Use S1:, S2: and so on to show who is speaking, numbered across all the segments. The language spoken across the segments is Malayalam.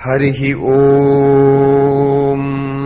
S1: ഹരിഹി ഓം.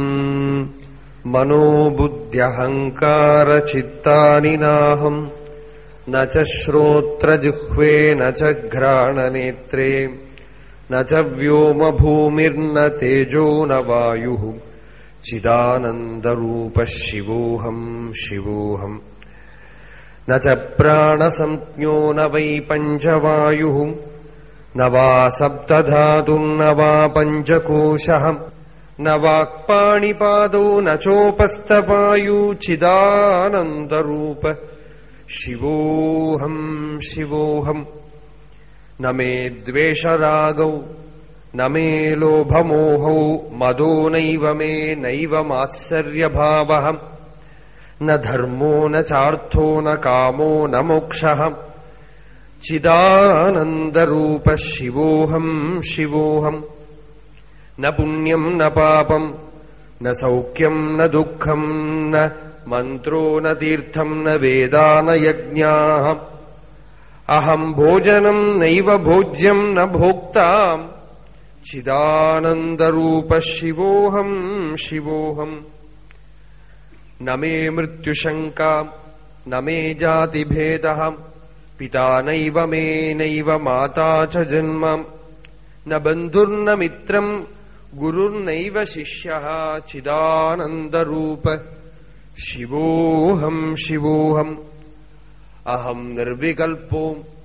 S1: മനോബുദ്ധ്യഹങ്കാരചിത്താനി നാഹം ന ച ശ്രോത്രജിഹ്വേ ന ച ഘ്രാണനേത്രേ ന ച വ്യോമഭൂമിർന തേജോ ന വായുഃ ചിദാനന്ദരൂപഃ ശിവോഹം ശിവോഹം. ന ച പ്രാണസംജ്ഞോ ന വൈ പഞ്ചവായുഃ ന വാ സപ്തധാതുർന വാ പഞ്ചകോശഃ ന വാക്പാണിപാദോ ന ചോപസ്ഥപായു ചിദാനന്ദരൂപഃ ശിവോഹം ശിവോഹം. ന മേ ദ്വേഷരാഗൗ ന മേ ലോഭമോഹൗ മദോ നൈവ മേ നൈവ മാത്സര്യഭാവഃ ന ധർമ്മോ ന ചാർത്ഥോ ന കാമോ ന മോക്ഷഃ ചിദാനന്ദരൂപഃ ശിവോഹം ശിവോഹം. ന പുണ്യം ന പാപം ന സൗഖ്യം ന ദുഃഖം ന മന്ത്രോ ന തീർത്ഥം ന വേദാ ന യജ്ഞാഃ അഹം ഭോജനം നൈവ ഭോജ്യം ന ഭോക്താ ചിദാനന്ദരൂപഃ ശിവോഹം ശിവോഹം. ന മേ മൃത്യുശങ്കാ ന മേ ജാതിഭേദഃ പിതാ നൈവ മേ നൈവ മാതാ ച ജന്മ ന ബന്ധുർന മിത്രം ഗുരുർനൈവ ശിഷ്യഃ ചിദാനന്ദരൂപഃ ശിവോഹം ശിവോഹം. അഹം നിർവികൽപോ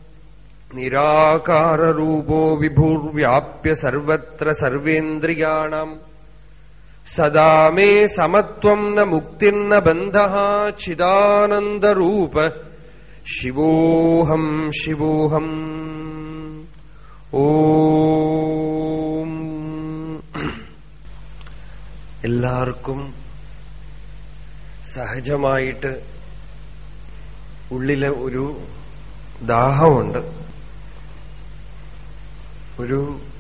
S1: നിരാകാരരൂപോ വിഭുർവ്യാപ്യ സർവത്ര സർവേന്ദ്രിയാണാം സദാ മേ സമത്വം ന മുക്തിർന ബന്ധഃ ചിദാനന്ദരൂപഃ ശിവോഹം ശിവോഹം. ഓം. എല്ലാവർക്കും സഹജമായിട്ട് ഉള്ളിലെ ഒരു ദാഹമുണ്ട്, ഒരു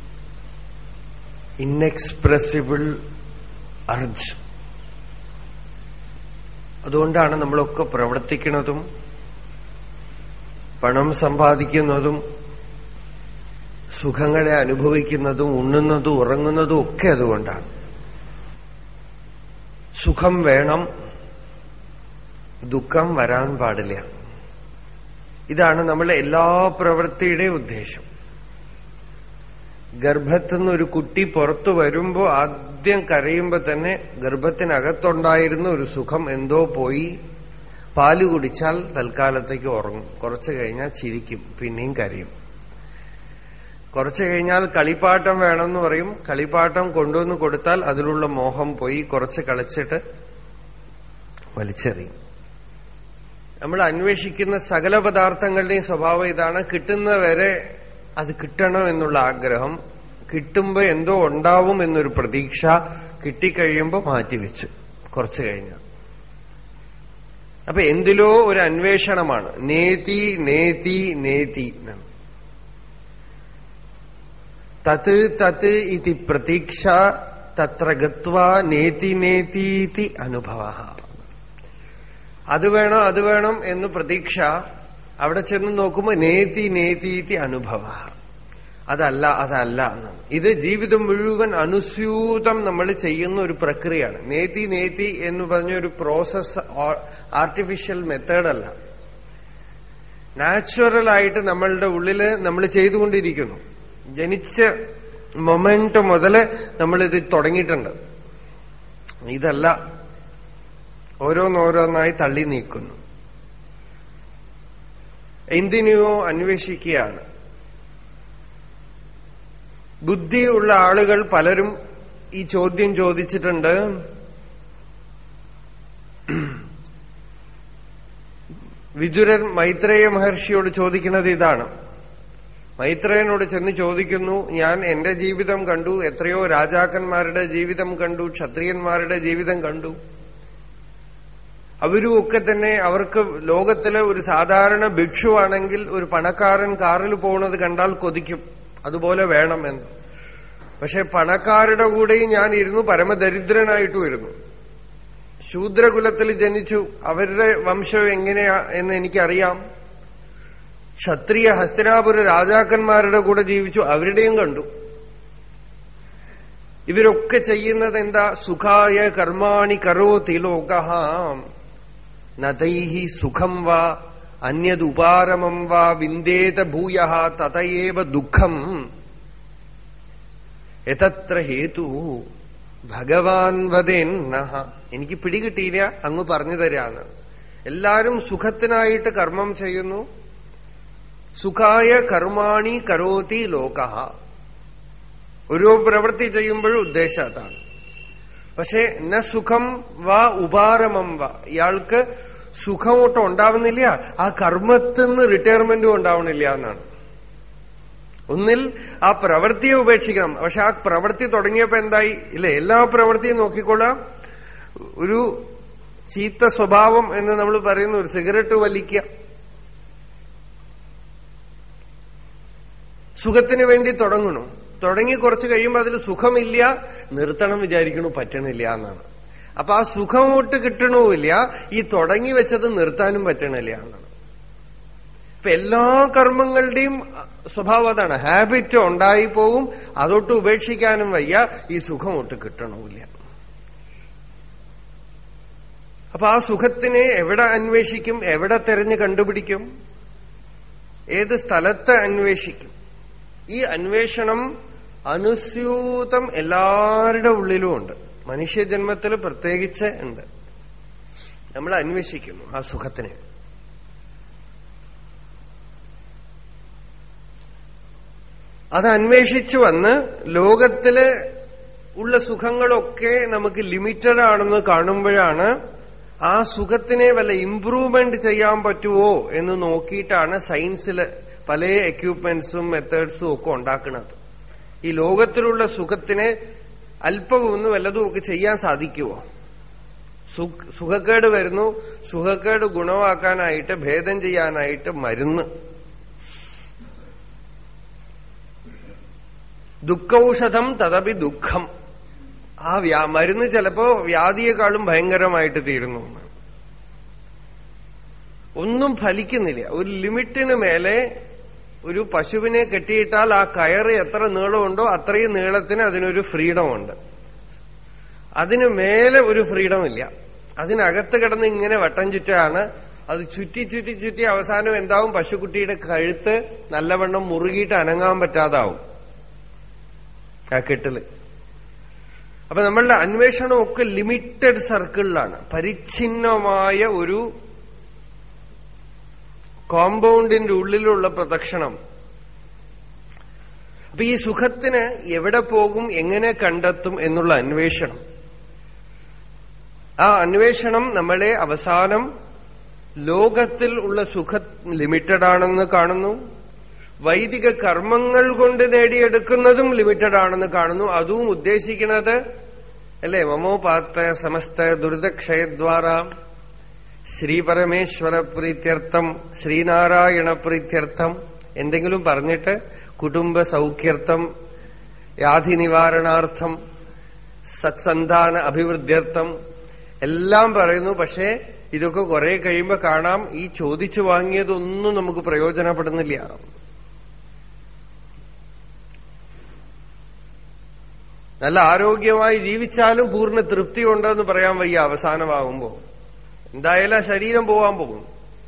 S1: ഇൻഎക്സ്പ്രസിബിൾ അർജ്. അതുകൊണ്ടാണ് നമ്മളൊക്കെ പ്രവർത്തിക്കുന്നതും പണം സമ്പാദിക്കുന്നതും സുഖങ്ങളെ അനുഭവിക്കുന്നതും ഉണ്ണുന്നതും ഉറങ്ങുന്നതും ഒക്കെ അതുകൊണ്ടാണ്. സുഖം വേണം, ദുഃഖം വരാൻ പാടില്ല. ഇതാണ് നമ്മളെ എല്ലാ പ്രവൃത്തിയുടെയും ഉദ്ദേശം. ഗർഭത്തുനിന്ന് ഒരു കുട്ടി പുറത്തു വരുമ്പോ ആദ്യം കരയുമ്പോ തന്നെ ഗർഭത്തിനകത്തുണ്ടായിരുന്ന ഒരു സുഖം എന്തോ പോയി. പാല് കുടിച്ചാൽ തൽക്കാലത്തേക്ക് ഉറങ്ങും, കുറച്ചു കഴിഞ്ഞാൽ ചിരിക്കും, പിന്നെയും കരയും. കുറച്ചു കഴിഞ്ഞാൽ കളിപ്പാട്ടം വേണമെന്ന് പറയും, കളിപ്പാട്ടം കൊണ്ടുവന്ന് കൊടുത്താൽ അതിലുള്ള മോഹം പോയി, കുറച്ച് കളിച്ചിട്ട് വലിച്ചെറിയും. നമ്മൾ അന്വേഷിക്കുന്ന സകല പദാർത്ഥങ്ങളുടെയും സ്വഭാവം ഇതാണ്. കിട്ടുന്നവരെ അത് കിട്ടണം എന്നുള്ള ആഗ്രഹം, കിട്ടുമ്പോ എന്തോ ഉണ്ടാവും എന്നൊരു പ്രതീക്ഷ, കിട്ടിക്കഴിയുമ്പോ മാറ്റിവെച്ചു കുറച്ചു കഴിഞ്ഞാൽ. അപ്പൊ എന്തിലോ ഒരു അന്വേഷണമാണ്. നേതി നേതി നേതി. തത് തത് ഇതി പ്രതീക്ഷ തത്ര ഗത്വാ നേതി നേതീതി അനുഭവഃ. അത് വേണം അത് വേണം എന്ന് പ്രതീക്ഷ, അവിടെ ചെന്ന് നോക്കുമ്പോ നേതി നേതീതി അനുഭവഃ. അതല്ല അതല്ല എന്നാണ്. ഇത് ജീവിതം മുഴുവൻ അനുസ്യൂതം നമ്മൾ ചെയ്യുന്ന ഒരു പ്രക്രിയയാണ്. നേതി നേതി എന്ന് പറഞ്ഞൊരു പ്രോസസ് ആർട്ടിഫിഷ്യൽ മെത്തേഡല്ല, നാച്ചുറലായിട്ട് നമ്മളുടെ ഉള്ളില് നമ്മൾ ചെയ്തുകൊണ്ടിരിക്കുന്നു. ജനിച്ച മൊമെന്റ് മുതല് നമ്മളിത് തുടങ്ങിയിട്ടുണ്ട്. ഇതല്ല, ഓരോന്നോരോന്നായി തള്ളി നീക്കുന്നു. എന്തിനെയോ അന്വേഷിക്കുകയാണ്. ബുദ്ധിയുള്ള ആളുകൾ പലരും ഈ ചോദ്യം ചോദിച്ചിട്ടുണ്ട്. വിദുരൻ മൈത്രേയ മഹർഷിയോട് ചോദിക്കുന്നത് ഇതാണ്. മൈത്രേയനോട് ചെന്ന് ചോദിക്കുന്നു, ഞാൻ എന്റെ ജീവിതം കണ്ടു, എത്രയോ രാജാക്കന്മാരുടെ ജീവിതം കണ്ടു, ക്ഷത്രിയന്മാരുടെ ജീവിതം കണ്ടു. അവരും ഒക്കെ തന്നെ അവർക്ക് ലോകത്തിലെ ഒരു സാധാരണ ഭിക്ഷുവാണെങ്കിൽ ഒരു പണക്കാരൻ കാറിൽ പോകുന്നത് കണ്ടാൽ കൊതിക്കും, അതുപോലെ വേണം എന്ന്. പക്ഷെ പണക്കാരുടെ കൂടെയും ഞാൻ ഇരുന്നു, പരമദരിദ്രനായിട്ടും ഇരുന്നു. ശൂദ്രകുലത്തിൽ ജനിച്ചു, അവരുടെ വംശം എങ്ങനെയാ എന്ന് എനിക്കറിയാം. ക്ഷത്രിയ ഹസ്തിനാപുര രാജാക്കന്മാരുടെ കൂടെ ജീവിച്ചു, അവരുടെയും കണ്ടു. ഇവരൊക്കെ ചെയ്യുന്നത് എന്താ? സുഖായ കർമാണി കരോതി ലോകഃ നതൈഹി സുഖം വാ അന്യദുപാരമം വാ വിന്ദേത ഭൂയഃ തതയേവ ദുഃഖം എതത്ര ഹേതു ഭഗവാൻ വദേന്നഃ. എനിക്ക് പിടികിട്ടിയില്ല, അങ്ങ് പറഞ്ഞു തരാന്ന്. എല്ലാരും സുഖത്തിനായിട്ട് കർമ്മം ചെയ്യുന്നു. സുഖായ കർമാണി കരോതി ലോകഃ. ഓരോ പ്രവൃത്തി ചെയ്യുമ്പോഴും ഉദ്ദേശം അതാണ്. പക്ഷെ ന സുഖം വാ ഉപാരമം വാ, ഇയാൾക്ക് സുഖമൊട്ടും ഉണ്ടാവുന്നില്ല, ആ കർമ്മത്തിന്ന് റിട്ടയർമെന്റും ഉണ്ടാവണില്ല എന്നാണ്. ഒന്നിൽ ആ പ്രവൃത്തിയെ ഉപേക്ഷിക്കണം. പക്ഷെ ആ പ്രവൃത്തി തുടങ്ങിയപ്പോ എന്തായി? ഇല്ലേ, എല്ലാ പ്രവൃത്തിയും നോക്കിക്കൊള്ളാം. ഒരു ചീത്ത സ്വഭാവം എന്ന് നമ്മൾ പറയുന്ന ഒരു സിഗരറ്റ് വലിക്കുക, സുഖത്തിന് വേണ്ടി തുടങ്ങണു. തുടങ്ങി കുറച്ച് കഴിയുമ്പോൾ അതിൽ സുഖമില്ല, നിർത്തണം വിചാരിക്കണു, പറ്റണില്ല എന്നാണ്. അപ്പൊ ആ സുഖമോട്ട് കിട്ടണമില്ല, ഈ തുടങ്ങി വെച്ചത് നിർത്താനും പറ്റണില്ല എന്നാണ്. ഇപ്പൊ എല്ലാ കർമ്മങ്ങളുടെയും സ്വഭാവം അതാണ്. ഹാബിറ്റ് ഉണ്ടായി പോവും, അതൊട്ട് ഉപേക്ഷിക്കാനും വയ്യ, ഈ സുഖമൊട്ട് കിട്ടണമില്ല. അപ്പൊ ആ സുഖത്തിനെ എവിടെ അന്വേഷിക്കും? എവിടെ തെരഞ്ഞു കണ്ടുപിടിക്കും? ഏത് സ്ഥലത്ത് അന്വേഷിക്കും? ഈ അന്വേഷണം അനുസ്യൂതം എല്ലാവരുടെ ഉള്ളിലും ഉണ്ട്. മനുഷ്യജന്മത്തിൽ പ്രത്യേകിച്ച് ഉണ്ട്. നമ്മൾ അന്വേഷിക്കുന്നു ആ സുഖത്തിനെ. അത് അന്വേഷിച്ചു വന്ന് ലോകത്തില് ഉള്ള സുഖങ്ങളൊക്കെ നമുക്ക് ലിമിറ്റഡ് ആണെന്ന് കാണുമ്പോഴാണ് ആ സുഖത്തിനെ വല്ല ഇംപ്രൂവ്മെന്റ് ചെയ്യാൻ പറ്റുമോ എന്ന് നോക്കിയിട്ടാണ് സയൻസില് പല എക്യുപ്മെന്റ്സും മെത്തേഡ്സും ഒക്കെ ഉണ്ടാക്കുന്നത്. ഈ ലോകത്തിലുള്ള സുഖത്തിനെ അല്പമൊന്നും വല്ലതും ഒക്കെ ചെയ്യാൻ സാധിക്കുമോ? സുഖക്കേട് വരുന്നു, സുഖക്കേട് ഗുണമാക്കാനായിട്ട്, ഭേദം ചെയ്യാനായിട്ട് മരുന്ന്. ദുഃഖൌഷധം തദപി ദുഃഖം. ആ മരുന്ന് ചിലപ്പോ വ്യാധിയെക്കാളും ഭയങ്കരമായിട്ട് തീരുന്നു. ഒന്നും ഫലിക്കുന്നില്ല. ഒരു ലിമിറ്റിന് മേലെ ഒരു പശുവിനെ കെട്ടിയിട്ടാൽ ആ കയറ് എത്ര നീളമുണ്ടോ അത്രയും നീളത്തിന് അതിനൊരു ഫ്രീഡം ഉണ്ട്. അതിന് മേലെ ഒരു ഫ്രീഡം ഇല്ല. അതിനകത്ത് കിടന്ന് ഇങ്ങനെ വട്ടം ചുറ്റാണ്. അത് ചുറ്റി ചുറ്റി ചുറ്റി അവസാനം എന്താവും? പശുക്കുട്ടിയുടെ കഴുത്ത് നല്ലവണ്ണം മുറുകിയിട്ട് അനങ്ങാൻ പറ്റാതാവും ആ കെട്ടില്. അപ്പൊ നമ്മളുടെ അന്വേഷണമൊക്കെ ലിമിറ്റഡ് സർക്കിളിലാണ്, പരിച്ഛിന്നമായ ഒരു കോമ്പൗണ്ടിന്റെ ഉള്ളിലുള്ള പ്രദക്ഷിണം. അപ്പൊ ഈ സുഖത്തിന് എവിടെ പോകും, എങ്ങനെ കണ്ടെത്തും എന്നുള്ള അന്വേഷണം. ആ അന്വേഷണം നമ്മളെ അവസാനം ലോകത്തിൽ ഉള്ള സുഖം ലിമിറ്റഡ് ആണെന്ന് കാണുന്നു. വൈദിക കർമ്മങ്ങൾ കൊണ്ട് നേടിയെടുക്കുന്നതും ലിമിറ്റഡ് ആണെന്ന് കാണുന്നു. അതും ഉദ്ദേശിക്കുന്നത് അല്ലേ, മമോപാത്ത സമസ്ത ദുരിതക്ഷയദ്വാര ശ്രീപരമേശ്വര പ്രീത്യർത്ഥം, ശ്രീനാരായണ പ്രീത്യർത്ഥം എന്തെങ്കിലും പറഞ്ഞിട്ട് കുടുംബ സൗഖ്യർത്ഥം, വ്യാധി നിവാരണാർത്ഥം, സത്സന്താന അഭിവൃദ്ധ്യർത്ഥം എല്ലാം പറയുന്നു. പക്ഷേ ഇതൊക്കെ കുറെ കഴിയുമ്പോ കാണാം ഈ ചോദിച്ചു വാങ്ങിയതൊന്നും നമുക്ക് പ്രയോജനപ്പെടുന്നില്ല. നല്ല ആരോഗ്യമായി ജീവിച്ചാലും പൂർണ്ണ തൃപ്തി ഉണ്ടെന്ന് പറയാൻ വയ്യ. അവസാനമാകുമ്പോ എന്തായാലും ആ ശരീരം പോവാൻ പോകും.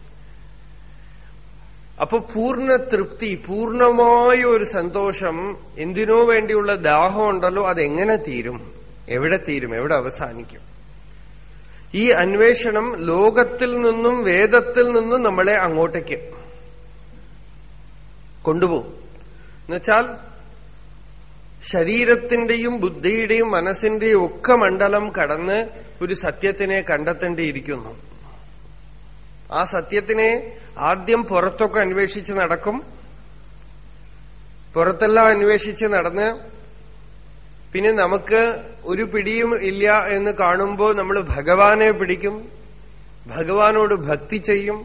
S1: അപ്പൊ പൂർണ്ണ തൃപ്തി, പൂർണ്ണമായ ഒരു സന്തോഷം, എന്തിനോ വേണ്ടിയുള്ള ദാഹം ഉണ്ടല്ലോ, അതെങ്ങനെ തീരും? എവിടെ തീരും? എവിടെ അവസാനിക്കും? ഈ അന്വേഷണം ലോകത്തിൽ നിന്നും വേദത്തിൽ നിന്നും നമ്മളെ അങ്ങോട്ടേക്ക് കൊണ്ടുപോകും. എന്നുവെച്ചാൽ ശരീരത്തിന്റെയും ബുദ്ധിയുടെയും മനസ്സിന്റെയും ഒക്കെ മണ്ഡലം കടന്ന് ഒരു സത്യത്തിനെ കണ്ടെത്തേണ്ടിയിരിക്കുന്നു. ആ സത്യത്തിനെ ആദ്യം പുറത്തൊക്കെ അന്വേഷിച്ച് നടക്കും. പുറത്തെല്ലാം അന്വേഷിച്ച് നടന്ന് പിന്നെ നമുക്ക് ഒരു പിടിയും ഇല്ല എന്ന് കാണുമ്പോൾ നമ്മൾ ഭഗവാനെ പിടിക്കും. ഭഗവാനോട് ഭക്തി ചെയ്യും.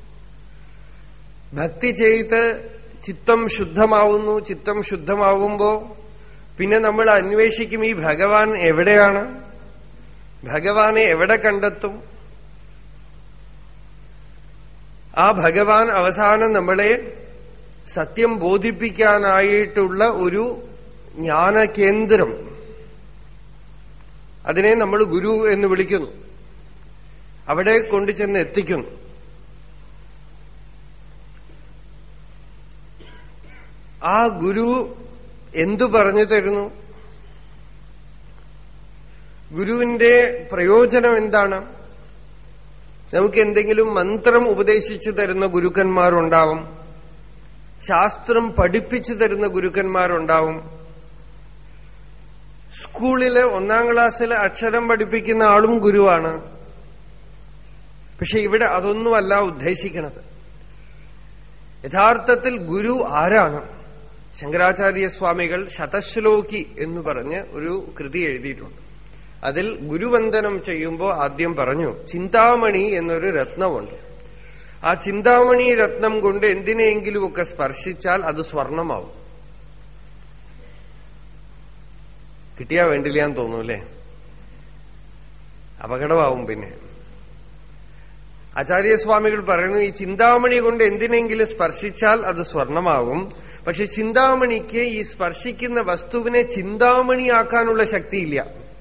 S1: ഭക്തി ചെയ്ത് ചിത്തം ശുദ്ധമാവുന്നു. ചിത്തം ശുദ്ധമാവുമ്പോ പിന്നെ നമ്മൾ അന്വേഷിക്കും ഈ ഭഗവാൻ എവിടെയാണ്, ഭഗവാനെ എവിടെ കണ്ടെത്തും. ആ ഭഗവാൻ അവസാനം നമ്മളെ സത്യം ബോധിപ്പിക്കാനായിട്ടുള്ള ഒരു ജ്ഞാനകേന്ദ്രം, അതിനെ നമ്മൾ ഗുരു എന്ന് വിളിക്കുന്നു. അവിടെ കൊണ്ടുചെന്ന് എത്തിക്കുന്നു. ആ ഗുരു എന്തു പറഞ്ഞു തരുന്നു? ഗുരുവിന്റെ പ്രയോജനം എന്താണ്? നമുക്ക് എന്തെങ്കിലും മന്ത്രം ഉപദേശിച്ചു തരുന്ന ഗുരുക്കന്മാരുണ്ടാവും, ശാസ്ത്രം പഠിപ്പിച്ചു തരുന്ന ഗുരുക്കന്മാരുണ്ടാവും. സ്കൂളില് 1ാം ക്ലാസ്സിൽ അക്ഷരം പഠിപ്പിക്കുന്ന ആളും ഗുരുവാണ്. പക്ഷെ ഇവിടെ അതൊന്നുമല്ല ഉദ്ദേശിക്കുന്നത്. യഥാർത്ഥത്തിൽ ഗുരു ആരാണ്? ശങ്കരാചാര്യസ്വാമികൾ ശതശ്ലോകി എന്ന് പറഞ്ഞ് ഒരു കൃതി എഴുതിയിട്ടുണ്ട്. അതിൽ ഗുരുവന്ദനം ചെയ്യുമ്പോൾ ആദ്യം പറഞ്ഞു ചിന്താമണി എന്നൊരു രത്നമുണ്ട്. ആ ചിന്താമണി രത്നം കൊണ്ട് എന്തിനെങ്കിലുമൊക്കെ സ്പർശിച്ചാൽ അത് സ്വർണമാവും. കിട്ടിയാ വേണ്ടില്ലാന്ന് തോന്നൂല്ലേ? അപകടമാവും. പിന്നെ ആചാര്യസ്വാമികൾ പറയുന്നു, ഈ ചിന്താമണി കൊണ്ട് എന്തിനെങ്കിലും സ്പർശിച്ചാൽ അത് സ്വർണമാവും. പക്ഷെ ചിന്താമണിക്ക് ഈ സ്പർശിക്കുന്ന വസ്തുവിനെ ചിന്താമണിയാക്കാനുള്ള ശക്തിയില്ല.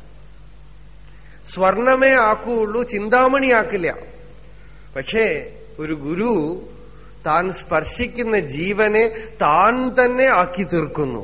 S1: സ്വർണമേ ആക്കുകയുള്ളൂ, ചിന്താമണിയാക്കില്ല. പക്ഷേ ഒരു ഗുരു താൻ സ്പർശിക്കുന്ന ജീവനെ താൻ തന്നെ ആക്കി തീർക്കുന്നു.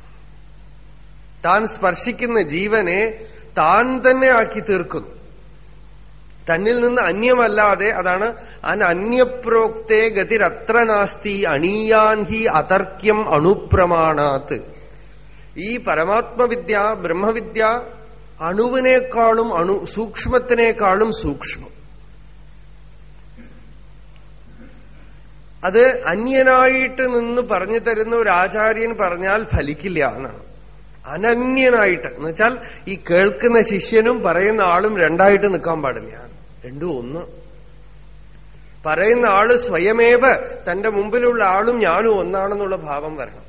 S1: താൻ സ്പർശിക്കുന്ന ജീവനെ താൻ തന്നെ ആക്കി തീർക്കുന്നു. തന്നിൽ നിന്ന് അന്യമല്ലാതെ. അതാണ് അന്യപ്രോക്തേ ഗതിരത്ര നാസ്തി അണീയാൻ ഹി അതർക്യം അണുപ്രമാണാത്ത്. ഈ പരമാത്മവിദ്യ, ബ്രഹ്മവിദ്യ അണുവിനേക്കാളും സൂക്ഷ്മത്തിനേക്കാളും സൂക്ഷ്മം. അത് അന്യനായിട്ട് നിന്ന് പറഞ്ഞു തരുന്ന ഒരു ആചാര്യൻ പറഞ്ഞാൽ ഫലിക്കില്ല എന്നാണ്. അനന്യനായിട്ട് എന്ന് വെച്ചാൽ ഈ കേൾക്കുന്ന ശിഷ്യനും പറയുന്ന ആളും രണ്ടായിട്ട് നിൽക്കാൻ പാടില്ല. രണ്ടും ഒന്ന്. പറയുന്ന ആള് സ്വയമേവ തന്റെ മുമ്പിലുള്ള ആളും ഞാനും ഒന്നാണെന്നുള്ള ഭാവം വരണം.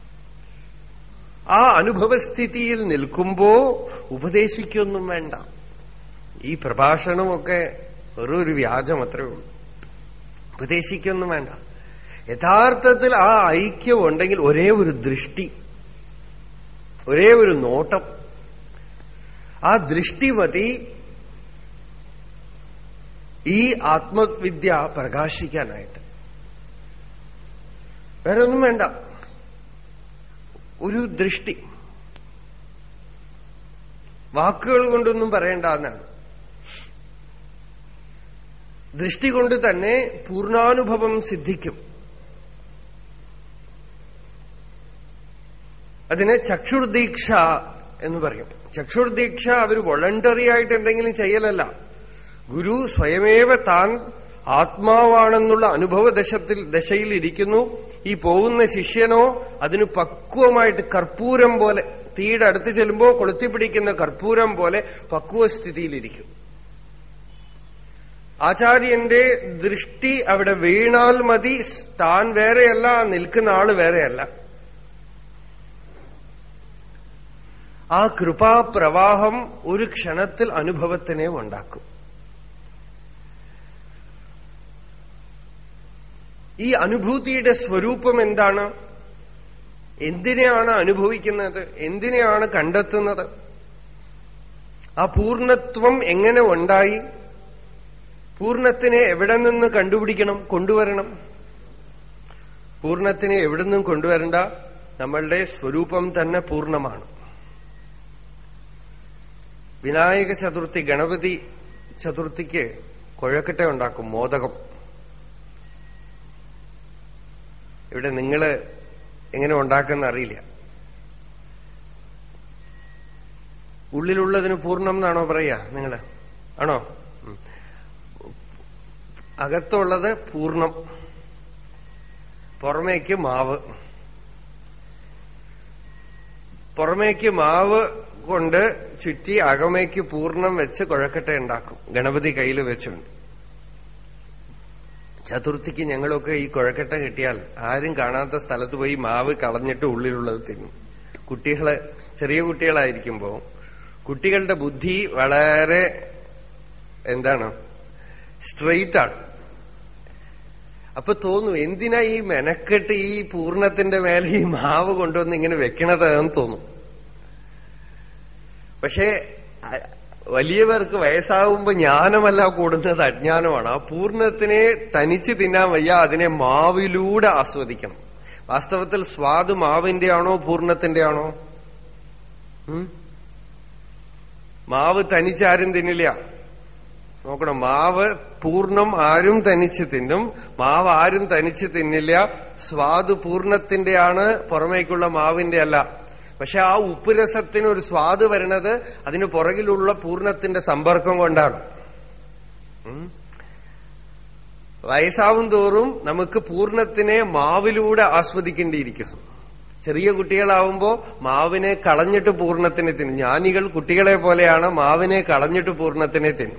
S1: ആ അനുഭവസ്ഥിതിയിൽ നിൽക്കുമ്പോ ഉപദേശിക്കൊന്നും വേണ്ട. ഈ പ്രഭാഷണമൊക്കെ വെറൊരു വ്യാജം അത്രേ ഉള്ളൂ. ഉപദേശിക്കൊന്നും വേണ്ട. യഥാർത്ഥത്തിൽ ആ ഐക്യം ഉണ്ടെങ്കിൽ ഒരേ ഒരു ദൃഷ്ടി, ഒരേ ഒരു നോട്ടം, ആ ദൃഷ്ടി മതി ഈ ആത്മവിദ്യ പ്രകാശിക്കാനായിട്ട്. വേറെ ഒന്നും വേണ്ട. ഒരു ദൃഷ്ടി. വാക്കുകൾ കൊണ്ടൊന്നും പറയണ്ട എന്നാണ്. ദൃഷ്ടി കൊണ്ട് തന്നെ പൂർണ്ണാനുഭവം സിദ്ധിക്കും. അതിനെ ചക്ഷുർദീക്ഷ എന്ന് പറയും. ചക്ഷുർദീക്ഷ അവർ വോളണ്ടറി ആയിട്ട് എന്തെങ്കിലും ചെയ്യലല്ല. ഗുരു സ്വയമേവ താൻ ആത്മാവാണെന്നുള്ള അനുഭവ ദശയിൽ ഇരിക്കുന്നു. ഈ പോകുന്ന ശിഷ്യനോ അതിന് പക്വമായിട്ട് കർപ്പൂരം പോലെ, തീയുടെ അടുത്ത് ചെല്ലുമ്പോ കൊളുത്തിപ്പിടിക്കുന്ന കർപ്പൂരം പോലെ പക്വസ്ഥിതിയിലിരിക്കും. ആചാര്യന്റെ ദൃഷ്ടി അവിടെ വീണാൽ മതി. താൻ വേറെയല്ല, നിൽക്കുന്ന ആള് വേറെയല്ല. ആ കൃപാപ്രവാഹം ഒരു ക്ഷണത്തിൽ അനുഭവത്തിനെ ഉണ്ടാക്കും. ഈ അനുഭൂതിയുടെ സ്വരൂപം എന്താണ്? എന്തിനെയാണ് അനുഭവിക്കുന്നത്? എന്തിനെയാണ് കണ്ടെത്തുന്നത്? ആ പൂർണ്ണത്വം എങ്ങനെ ഉണ്ടായി? പൂർണ്ണത്തിനെ എവിടെ നിന്ന് കണ്ടുപിടിക്കണം, കൊണ്ടുവരണം? പൂർണ്ണത്തിനെ എവിടെ നിന്നും കൊണ്ടുവരണ്ട. നമ്മളുടെ സ്വരൂപം തന്നെ പൂർണ്ണമാണ്. വിനായക ചതുർത്ഥി, ഗണപതി ചതുർത്ഥിക്ക് കൊഴക്കട്ട ഉണ്ടാക്കും, മോദകം. ഇവിടെ നിങ്ങള് എങ്ങനെ ഉണ്ടാക്കുന്ന അറിയില്ല. ഉള്ളിലുള്ളതിന് പൂർണ്ണം എന്നാണോ പറയാ നിങ്ങള്? ആണോ? അകത്തുള്ളത് പൂർണ്ണം, പുറമേക്ക് മാവ്. പുറമേക്ക് മാവ് കൊണ്ട് ചുറ്റി അകമേക്ക് പൂർണ്ണം വെച്ച് കുഴക്കട്ട ഉണ്ടാക്കും, ഗണപതി കയ്യിൽ വെച്ചുണ്ട്. ചതുർത്ഥിക്ക് ഞങ്ങളൊക്കെ ഈ കുഴക്കട്ട കിട്ടിയാൽ ആരും കാണാത്ത സ്ഥലത്ത് പോയി മാവ് കളഞ്ഞിട്ട് ഉള്ളിലുള്ളത് തിന്നും. കുട്ടികള് ചെറിയ കുട്ടികളായിരിക്കുമ്പോ കുട്ടികളുടെ ബുദ്ധി വളരെ സ്ട്രെയിറ്റ് ആണ്. അപ്പൊ തോന്നും എന്തിനാ ഈ മെനക്കെട്ട് ഈ പൂർണ്ണത്തിന്റെ മേലെ ഈ മാവ് കൊണ്ടുവന്ന് ഇങ്ങനെ വെക്കണത് എന്ന് തോന്നും. പക്ഷേ വലിയവർക്ക് വയസ്സാകുമ്പോ ജ്ഞാനമല്ല കൂടുന്നത്, അജ്ഞാനമാണ്. ആ പൂർണ്ണത്തിനെ തനിച്ച് തിന്നാൻ വയ്യ, അതിനെ മാവിലൂടെ ആസ്വദിക്കണം. വാസ്തവത്തിൽ സ്വാദ് മാവിന്റെ ആണോ പൂർണ്ണത്തിന്റെ ആണോ? മാവ് തനിച്ചാരും തിന്നില്ല. നോക്കണം, മാവ് പൂർണ്ണം ആരും തനിച്ച് തിന്നും, മാവ് ആരും തനിച്ച് തിന്നില്ല. സ്വാദ് പൂർണ്ണത്തിന്റെയാണ്, പുറമേക്കുള്ള മാവിന്റെ അല്ല. പക്ഷെ ആ ഉപ്പുരസത്തിന് ഒരു സ്വാദ് വരുന്നത് അതിന് പുറകിലുള്ള പൂർണ്ണത്തിന്റെ സമ്പർക്കം കൊണ്ടാണ്. വയസ്സാവും തോറും നമുക്ക് പൂർണ്ണത്തിനെ മാവിലൂടെ ആസ്വദിക്കേണ്ടിയിരിക്കുന്നു. ചെറിയ കുട്ടികളാവുമ്പോ മാവിനെ കളഞ്ഞിട്ട് പൂർണ്ണത്തിനെ തിന്നും. ജ്ഞാനികൾ കുട്ടികളെ പോലെയാണ്, മാവിനെ കളഞ്ഞിട്ട് പൂർണ്ണത്തിനെ തിന്നും.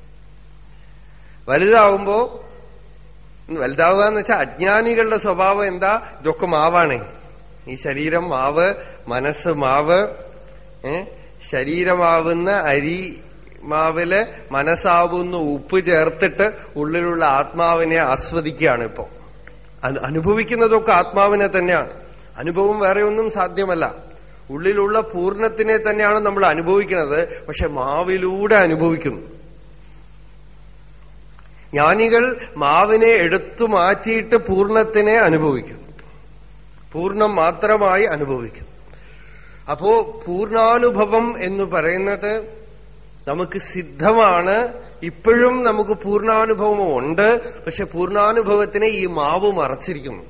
S1: വലുതാവുക എന്ന് വെച്ചാൽ അജ്ഞാനികളുടെ സ്വഭാവം എന്താ? ഇതൊക്കെ മാവാണ്. ഈ ശരീരം മാവ്, മനസ്സ് മാവ്, ശരീരമാവുന്ന അരി മാവില് മനസ്സാവുന്ന ഉപ്പ് ചേർത്തിട്ട് ഉള്ളിലുള്ള ആത്മാവിനെ ആസ്വദിക്കുകയാണ്. ഇപ്പോ അനുഭവിക്കുന്നതൊക്കെ ആത്മാവിനെ തന്നെയാണ്. അനുഭവം വേറെ ഒന്നും സാധ്യമല്ല. ഉള്ളിലുള്ള പൂർണ്ണത്തിനെ തന്നെയാണ് നമ്മൾ അനുഭവിക്കുന്നത്, പക്ഷെ മാവിലൂടെ അനുഭവിക്കുന്നു. ജ്ഞാനികൾ മാവിനെ എടുത്തു മാറ്റിയിട്ട് പൂർണ്ണത്തിനെ അനുഭവിക്കുന്നു, പൂർണ്ണം മാത്രമായി അനുഭവിക്കുന്നു. അപ്പോ പൂർണ്ണാനുഭവം എന്ന് പറയുന്നത് നമുക്ക് സിദ്ധമാണ്. ഇപ്പോഴും നമുക്ക് പൂർണ്ണാനുഭവം ഉണ്ട്, പക്ഷെ പൂർണ്ണാനുഭവത്തിനെ ഈ മാവ് മറച്ചിരിക്കുന്നു.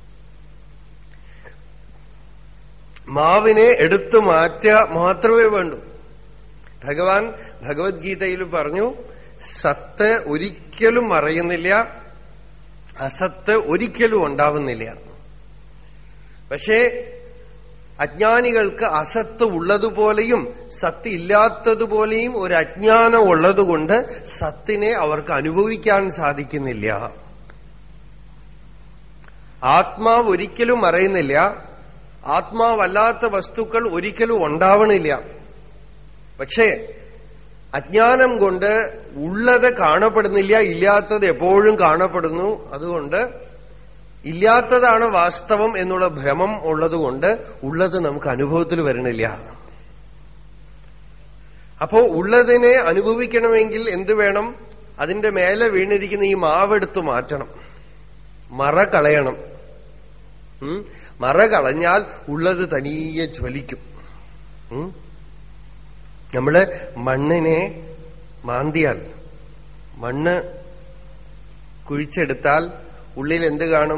S1: മാവിനെ എടുത്തു മാറ്റുക മാത്രമേ വേണ്ടൂ. ഭഗവാൻ ഭഗവത്ഗീതയിൽ പറഞ്ഞു, സത്ത് ഒരിക്കലും മറയുന്നില്ല, അസത്ത് ഒരിക്കലും ഉണ്ടാവുന്നില്ല. പക്ഷേ അജ്ഞാനികൾക്ക് അസത്ത് ഉള്ളതുപോലെയും സത്ത് ഇല്ലാത്തതുപോലെയും ഒരു അജ്ഞാനം ഉള്ളതുകൊണ്ട് സത്തിനെ അവർക്ക് അനുഭവിക്കാൻ സാധിക്കുന്നില്ല. ആത്മാവ് ഒരിക്കലും മറയുന്നില്ല, ആത്മാവല്ലാത്ത വസ്തുക്കൾ ഒരിക്കലും ഉണ്ടാവണില്ല. പക്ഷേ അജ്ഞാനം കൊണ്ട് ഉള്ളത് കാണപ്പെടുന്നില്ല, ഇല്ലാത്തത് എപ്പോഴും കാണപ്പെടുന്നു. അതുകൊണ്ട് ഇല്ലാത്തതാണ് വാസ്തവം എന്നുള്ള ഭ്രമം ഉള്ളതുകൊണ്ട് ഉള്ളത് നമുക്ക് അനുഭവത്തിൽ വരണില്ല. അപ്പോ ഉള്ളതിനെ അനുഭവിക്കണമെങ്കിൽ എന്ത് വേണം? അതിന്റെ മേലെ വീണിരിക്കുന്ന ഈ മാവെടുത്ത് മാറ്റണം, മറ കളയണം. മറ കളഞ്ഞാൽ ഉള്ളത് തനിയെ ജ്വലിക്കും. നമ്മള് മണ്ണിനെ മാന്തിയാൽ, മണ്ണ് കുഴിച്ചെടുത്താൽ ഉള്ളിൽ എന്ത് കാണും?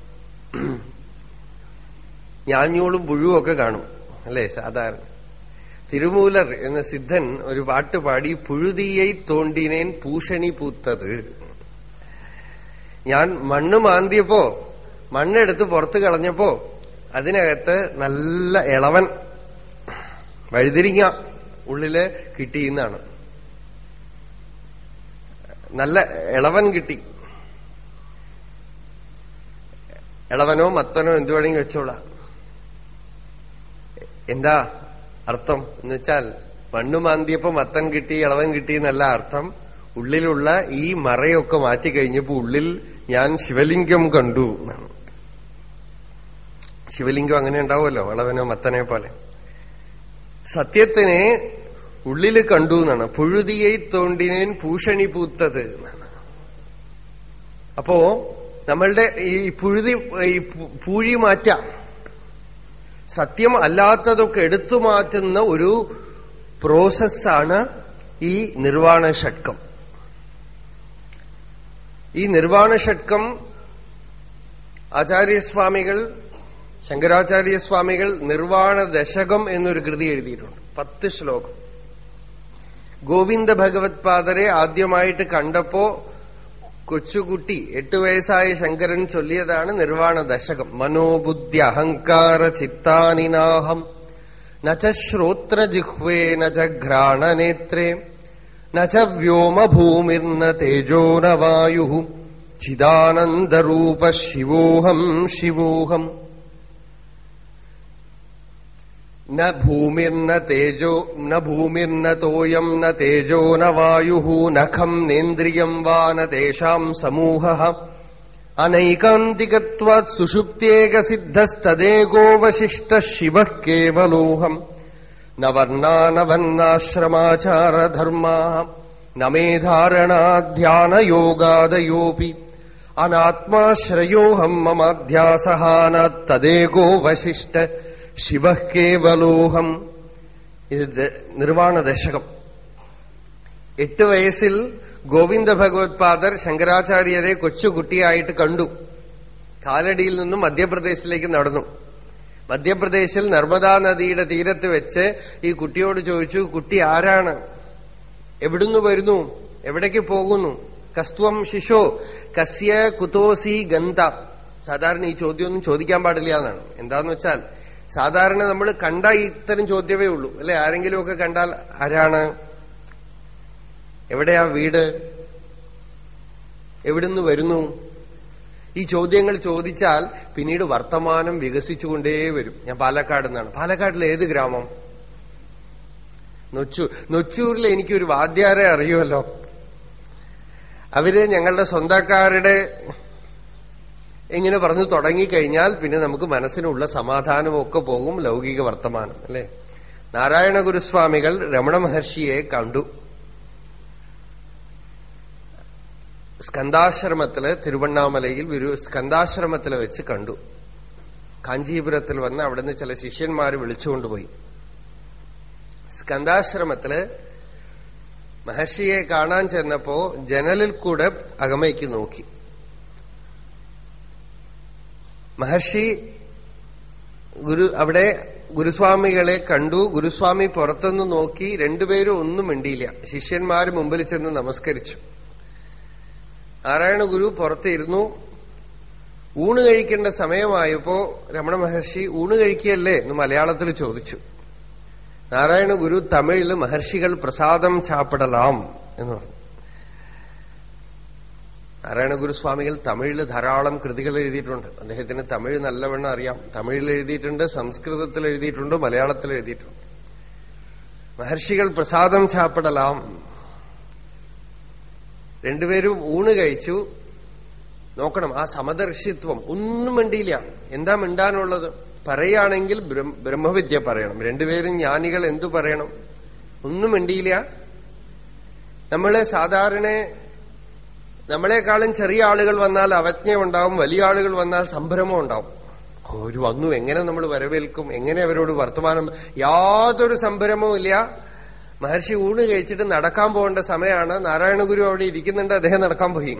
S1: ഞാഞ്ഞൂളും പുഴുവൊക്കെ കാണും, അല്ലേ? സാധാരണ തിരുമൂലർ എന്ന സിദ്ധൻ ഒരു പാട്ട് പാടി, പുഴുതിയെ തോണ്ടിനേൻ പൂഷണി പൂത്തത്. ഞാൻ മണ്ണ് മാന്തിയപ്പോ, മണ്ണെടുത്ത് പുറത്ത് കളഞ്ഞപ്പോ അതിനകത്ത് നല്ല ഇളവൻ വഴുതിരിങ്ങ ഉള്ളില് കിട്ടിയെന്നാണ്. നല്ല ഇളവൻ കിട്ടി. ഇളവനോ മത്തനോ എന്തു വേണമെങ്കിൽ വെച്ചോളാം. എന്താ അർത്ഥം എന്ന് വെച്ചാൽ, മണ്ണ് മാന്തിയപ്പോ മത്തൻ കിട്ടി, ഇളവൻ കിട്ടി എന്നല്ല അർത്ഥം. ഉള്ളിലുള്ള ഈ മറയൊക്കെ മാറ്റിക്കഴിഞ്ഞപ്പോ ഉള്ളിൽ ഞാൻ ശിവലിംഗം കണ്ടു എന്നാണ്. ശിവലിംഗം അങ്ങനെ ഉണ്ടാവുമല്ലോ, ഇളവനോ മത്തനെ പോലെ. സത്യത്തിനെ ഉള്ളില് കണ്ടു എന്നാണ്. പുഴുതിയെ തോണ്ടിനേൻ പൂഷണി പൂത്തത് എന്നാണ്. അപ്പോ നമ്മളുടെ ഈ പൂഴി മാറ്റാം. സത്യം അല്ലാത്തതൊക്കെ എടുത്തു മാറ്റുന്ന ഒരു പ്രോസസ്സാണ് ഈ നിർവാണ ഷഡ്കം. ഈ നിർവാണ ഷഡ്കം ആചാര്യസ്വാമികൾ, ശങ്കരാചാര്യസ്വാമികൾ നിർവാണ ദശകം എന്നൊരു കൃതി എഴുതിയിട്ടുണ്ട്. 10 ശ്ലോകം. ഗോവിന്ദ ഭഗവത് പാദരെ ആദ്യമായിട്ട് കണ്ടപ്പോ കൊച്ചുകുട്ടി 8 വയസ്സായ ശങ്കരൻ ചൊല്ലിയതാണ് നിർവാണ ദശകം. മനോബുദ്ധി അഹങ്കാര ചിത്താനിനാഹം നച ശ്രോത്രജിഹ്വേ നച ഘ്രാണനേത്രേ നച വ്യോമഭൂമിർന തേജോ ന വായുഃ ചിദാനന്ദരൂപ ശിവോഹം ശിവോഹം. ന ഭൂമിർന തേജോ ന ഭൂമിർന തോയം ന തേജോ ന വായുഃ നഖം നേന്ദ്രിയം വാ ന തേഷാം സമൂഹഃ അനൈകാന്തികത്വാത് സുഷുപ്ത്യേകസിദ്ധസ്തദേകോവശിഷ്ടഃ ശിവഃ കേവലോഹം ന വർണ്ണാശ്രമാചാരധർമാ ന മേധാരണാധ്യാനയോഗാദയോപി അനാത്മാശ്രയോഹം മമാധ്യാസഹാന തദേകോ വശിഷ്ഠ ശിവഃ കേവലോഹം. ഇത് നിർവാണ ദശകം. 8 വയസ്സിൽ ഗോവിന്ദ ഭഗവത്പാദർ ശങ്കരാചാര്യരെ കൊച്ചുകുട്ടിയായിട്ട് കണ്ടു. കാലടിയിൽ നിന്നും മധ്യപ്രദേശിലേക്ക് നടന്നു. മധ്യപ്രദേശിൽ നർമ്മദാ നദിയുടെ തീരത്ത് വെച്ച് ഈ കുട്ടിയോട് ചോദിച്ചു, കുട്ടി ആരാണ്, എവിടുന്ന് വരുന്നു, എവിടേക്ക് പോകുന്നു? കസ്ത്വം ശിശോ കസ്യ കുതോസി ഗന്ത. സാധാരണ ഈ ചോദ്യമൊന്നും ചോദിക്കാൻ പാടില്ല എന്നാണ്. എന്താന്ന് വെച്ചാൽ സാധാരണ നമ്മൾ കണ്ട ഇത്തരം ചോദ്യമേ ഉള്ളൂ അല്ലെ. ആരെങ്കിലുമൊക്കെ കണ്ടാൽ ആരാണ്, എവിടെയാ വീട്, എവിടുന്ന് വരുന്നു, ഈ ചോദ്യങ്ങൾ ചോദിച്ചാൽ പിന്നീട് വർത്തമാനം വികസിച്ചുകൊണ്ടേ വരും. ഞാൻ പാലക്കാട് നിന്നാണ്. പാലക്കാട്ടിലെ ഏത് ഗ്രാമം? നൊച്ചൂരിൽ എനിക്കൊരു വാദ്യാരെ അറിയുമല്ലോ. അവര് ഞങ്ങളുടെ സ്വന്തക്കാരുടെ ഇങ്ങനെ പറഞ്ഞു തുടങ്ങിക്കഴിഞ്ഞാൽ പിന്നെ നമുക്ക് മനസ്സിനുള്ള സമാധാനമൊക്കെ പോകും, ലൗകിക വർത്തമാനം അല്ലെ. നാരായണ ഗുരുസ്വാമികൾ രമണ മഹർഷിയെ കണ്ടു. സ്കന്ദാശ്രമത്തില്, തിരുവണ്ണാമലയിൽ സ്കന്ദാശ്രമത്തില് വെച്ച് കണ്ടു. കാഞ്ചീപുരത്തിൽ വന്ന് അവിടുന്ന് ചില ശിഷ്യന്മാര് വിളിച്ചുകൊണ്ടുപോയി. സ്കന്ദാശ്രമത്തില് മഹർഷിയെ കാണാൻ ചെന്നപ്പോ ജനലിൽ കൂടെ അകമയ്ക്ക് നോക്കി. മഹർഷി അവിടെ ഗുരുസ്വാമികളെ കണ്ടു. ഗുരുസ്വാമി പുറത്തുനിന്ന് നോക്കി. രണ്ടുപേരും ഒന്നും മിണ്ടിയില്ല. ശിഷ്യന്മാര് മുമ്പിൽ ചെന്ന് നമസ്കരിച്ചു. നാരായണ ഗുരു പുറത്തിരുന്നു. ഊണ് കഴിക്കേണ്ട സമയമായപ്പോ രമണ മഹർഷി ഊണ് കഴിക്കുകയല്ലേ എന്ന് മലയാളത്തിൽ ചോദിച്ചു. നാരായണ ഗുരു തമിഴില് മഹർഷികൾ പ്രസാദം ചാപ്പിടലാം എന്ന് പറഞ്ഞു. നാരായണ ഗുരുസ്വാമികൾ തമിഴില് ധാരാളം കൃതികൾ എഴുതിയിട്ടുണ്ട്. അദ്ദേഹത്തിന് തമിഴ് നല്ലവണ്ണം അറിയാം. തമിഴിൽ എഴുതിയിട്ടുണ്ട്, സംസ്കൃതത്തിൽ എഴുതിയിട്ടുണ്ട്, മലയാളത്തിൽ എഴുതിയിട്ടുണ്ട്. മഹർഷികൾ പ്രസാദം ചാപ്പിടലാം. രണ്ടുപേരും ഊണ് കഴിച്ചു. നോക്കണം ആ സമദർശിത്വം. ഒന്നും മിണ്ടിയില്ല. എന്താ മിണ്ടാനുള്ളത്? പറയുകയാണെങ്കിൽ ബ്രഹ്മവിദ്യ പറയണം. രണ്ടുപേരും ജ്ഞാനികൾ എന്തു പറയണം? ഒന്നും മിണ്ടിയില്ല. നമ്മള് സാധാരണ നമ്മളെക്കാളും ചെറിയ ആളുകൾ വന്നാൽ അവജ്ഞ ഉണ്ടാവും, വലിയ ആളുകൾ വന്നാൽ സംഭ്രമം ഉണ്ടാവും. ഒരു വന്നു, എങ്ങനെ നമ്മൾ വരവേൽക്കും, എങ്ങനെ അവരോട് വർത്തമാനം? യാതൊരു സംഭ്രമവും ഇല്ല. മഹർഷി ഊണ് കഴിച്ചിട്ട് നടക്കാൻ പോകേണ്ട സമയമാണ്. നാരായണ ഗുരു അവിടെ ഇരിക്കുന്നുണ്ട്, അദ്ദേഹം നടക്കാൻ പോയി.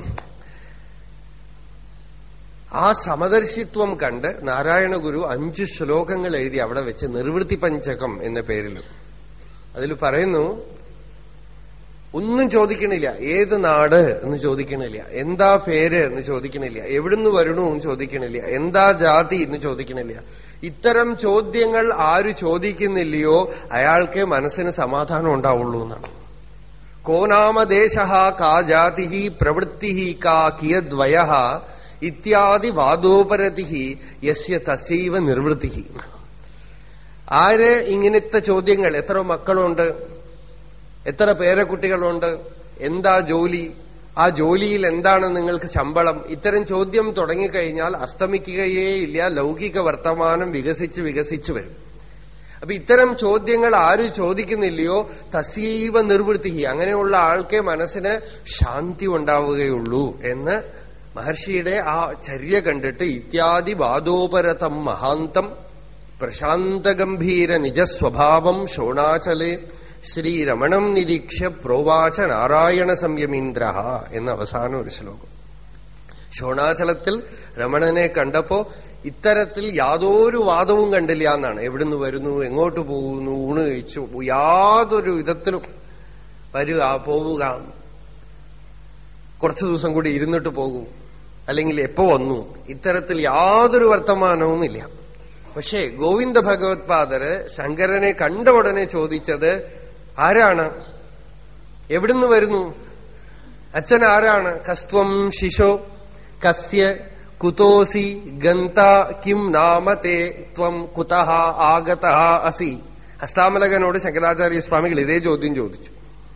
S1: ആ സമദർശിത്വം കണ്ട് നാരായണ ഗുരു 5 ശ്ലോകങ്ങൾ എഴുതി അവിടെ വെച്ച്, നിർവൃത്തി പഞ്ചകം എന്ന പേരിൽ. അതിൽ പറയുന്നു, ഒന്നും ചോദിക്കണില്ല. ഏത് നാട് എന്ന് ചോദിക്കണില്ല, എന്താ പേര് എന്ന് ചോദിക്കണില്ല, എവിടുന്ന് വരണു എന്ന് ചോദിക്കണില്ല, എന്താ ജാതി എന്ന് ചോദിക്കണില്ല. ഇത്തരം ചോദ്യങ്ങൾ ആര് ചോദിക്കുന്നില്ലയോ അയാൾക്ക് മനസ്സിന് സമാധാനം ഉണ്ടാവുള്ളൂ എന്നാണ്. കോ നാമദേശ കാ ജാതി പ്രവൃത്തി കാ കിയദ്വയ ഇത്യാദി വാദോപരതി യസ്യ തസ്യൈവ നിർവൃത്തി. ആര് ഇങ്ങനത്തെ ചോദ്യങ്ങൾ, എത്ര മക്കളുണ്ട്, എത്ര പേരക്കുട്ടികളുണ്ട്, എന്താ ജോലി, ആ ജോലിയിൽ എന്താണ് നിങ്ങൾക്ക് ശമ്പളം, ഇത്തരം ചോദ്യം തുടങ്ങിക്കഴിഞ്ഞാൽ അസ്തമിക്കുകയേയില്ല. ലൗകിക വർത്തമാനം വികസിച്ച് വികസിച്ചു വരും. അപ്പൊ ഇത്തരം ചോദ്യങ്ങൾ ആര് ചോദിക്കുന്നില്ലയോ തസ്യൈവ നിർവൃത്തി, അങ്ങനെയുള്ള ആൾക്കേ മനസ്സിന് ശാന്തി ഉണ്ടാവുകയുള്ളൂ എന്ന് മഹർഷിയുടെ ആ ചര്യ കണ്ടിട്ട് ഇത്യാദി വാദോപരതം മഹാന്തം പ്രശാന്തഗംഭീര നിജസ്വഭാവം ശോണാചലേ ശ്രീരമണം നിരീക്ഷ്യ പ്രോവാച നാരായണ സംയമീന്ദ്ര എന്ന അവസാനം ഒരു ശ്ലോകം. ശോണാചലത്തിൽ രമണനെ കണ്ടപ്പോ ഇത്തരത്തിൽ യാതൊരു വാദവും കണ്ടില്ല എന്നാണ്. എവിടുന്ന് വരുന്നു, എങ്ങോട്ട് പോകുന്നു, ഊണ് കഴിച്ചു, യാതൊരു വിധത്തിലും വരിക, പോവുക, കുറച്ചു ദിവസം കൂടി ഇരുന്നിട്ട് പോകും, അല്ലെങ്കിൽ എപ്പോ വന്നു, ഇത്തരത്തിൽ യാതൊരു വർത്തമാനവും ഇല്ല. പക്ഷേ ഗോവിന്ദ ഭഗവത്പാദര് ശങ്കരനെ കണ്ട ഉടനെ ചോദിച്ചത്, ആരാണ്, എവിടുന്ന് വരുന്നു, അച്ഛൻ ആരാണ്, കസ്ത്വം ശിശോ കസ്യ കുതോസി ഗന്ത കിം നാമത്തെ ത്വം കുതഃ ആഗതഃ അസി. ഹസ്താമലകനോട് ശങ്കരാചാര്യ സ്വാമികൾ ഇതേ ചോദ്യം ചോദിച്ചു.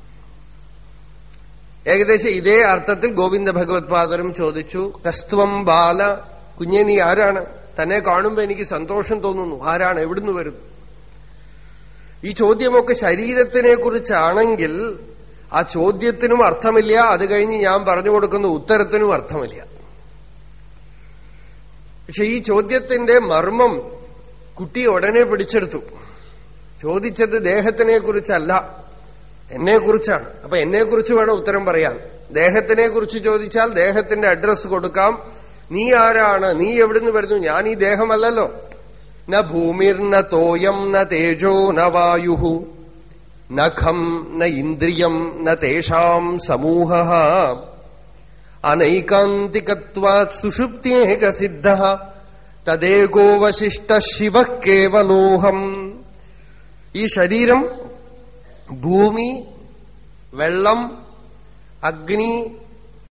S1: ഏകദേശം ഇതേ അർത്ഥത്തിൽ ഗോവിന്ദ ഭഗവത്പാദരും ചോദിച്ചു. കസ്ത്വം ബാല, കുഞ്ഞെ നീ ആരാണ്, തന്നെ കാണുമ്പോ എനിക്ക് സന്തോഷം തോന്നുന്നു, ആരാണ്, എവിടുന്ന് വരുന്നു? ഈ ചോദ്യമൊക്കെ ശരീരത്തിനെ കുറിച്ചാണെങ്കിൽ ആ ചോദ്യത്തിനും അർത്ഥമില്ല, അത് കഴിഞ്ഞ് ഞാൻ പറഞ്ഞു കൊടുക്കുന്ന ഉത്തരത്തിനും അർത്ഥമില്ല. പക്ഷെ ഈ ചോദ്യത്തിന്റെ മർമ്മം കുട്ടി ഉടനെ പിടിച്ചെടുത്തു. ചോദിച്ചത് ദേഹത്തിനെ കുറിച്ചല്ല, എന്നെക്കുറിച്ചാണ്. അപ്പൊ എന്നെക്കുറിച്ച് വേണം ഉത്തരം പറയാൻ. ദേഹത്തിനെ കുറിച്ച് ചോദിച്ചാൽ ദേഹത്തിന്റെ അഡ്രസ് കൊടുക്കാം. നീ ആരാണ്, നീ എവിടുന്ന് വരുന്നു? ഞാൻ ഈ ദേഹമല്ലല്ലോ. ന ഭൂമിർന തോയം ന തേജോ ന വായു നഖം ന ഇന്ദ്രിയം ന തേഷാം സമൂഹഃ അനൈകാന്തികത്വാത് സുഷുപ്ത്യേക സിദ്ധഃ തദേകോവശിഷ്ട ശിവഃ കേവലോഹം. ഈ ശരീരം ഭൂമി, വെള്ളം, അഗ്നി,